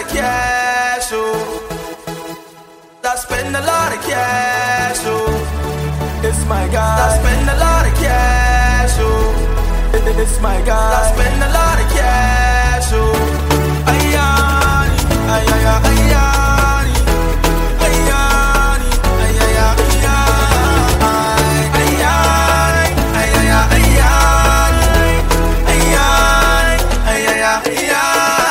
cash, oh. I spend a lot of cash, oh. It's my guy. I spend a lot of cash, oh. It's my guy. I spend a lot of cash, oh. Ayani, ayaya, ayani, ayani, ayaya, ayani, ayaya, ayani, ayaya, ayaya.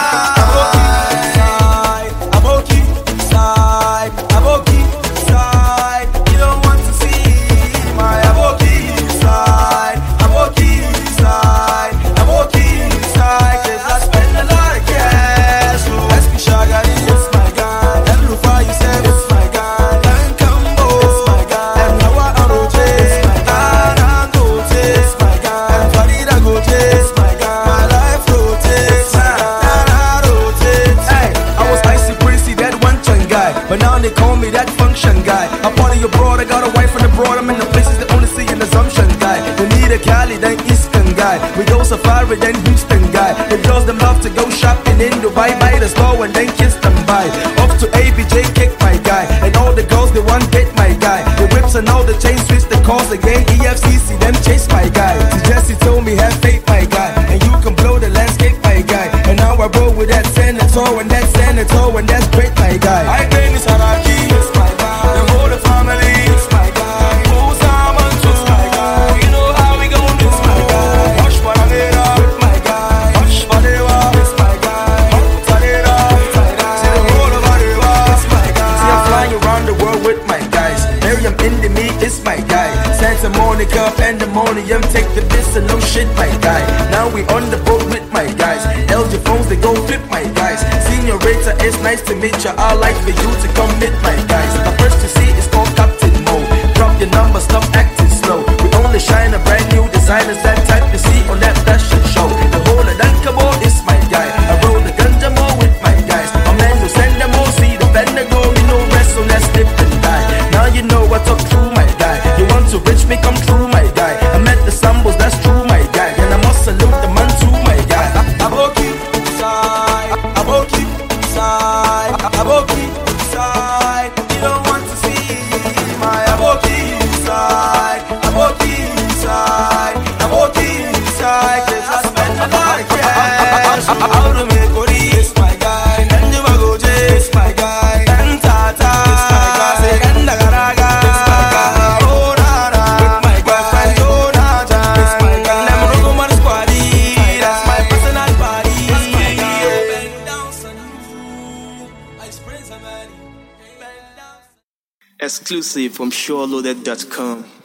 But now they call me that function guy. I party abroad, I got a wife from abroad. I'm in the places they only see an assumption guy. We need a Cali, then Eastern guy. We go safari, then Houston guy. The girls them love to go shopping in Dubai, buy the store and then kiss them by. Off to ABJ, kick my guy. And all the girls they want get my guy. The whips and all the chain switch the calls again. EFCC them chase my guy. See Jesse told me have faith my guy, and you can blow the landscape my guy. And now I roll with that senator and that senator and that's great my guy. I think it's Haraki, it's my guy. The whole family, it's my guy. Who's Saman too? It's my guy. You know how we gon' do? It's my guy. Hush Paranera, it's my guy. Hush Padewa, it's my guy. Hush Padewa, it's my guy. See the whole of Arewa, it's my guy. See I'm flying around the world with my guys. Miriam Indemi is my guy. Santa Monica, Pandemonium, take the piss and no shit my guy. Now we on the boat with my guys. LG phones they go flip my guys. Senorita, it's nice to meet ya. I like for you to come meet my guys. The first to see is called Captain Mo. Drop your number, stop acting slow. We only shine a brand new designers, that type you see on that fashion show. The whole of Dankabo is my guy. I roll the ganja more with my guys. My man who send them all, see the bender go. Me no rest, so let's dip and die. Now you know I talk true, my guy. You want to rich me, come true, my guy. I met the Sambos, that's true, my guy. And I must salute the man too, my guy. Aboki, side, Aboki, side, Aboki, side. You don't want to see my Aboki side, Aboki side, Aboki side. 'Cause I spend a lot of cash. Out of me, Kori, it's my guy. Nanjuma Goje, it's my guy. Tata, it's my guy. Say Ganda Garaga, it's my guy. Oh Nana, with my girlfriend, oh Nana, it's my guy. Nemrugo Man Squadi, that's my personal body. That's my guy. Bend down, son. I spray some money. Bend down. Exclusive from SureLoaded.com.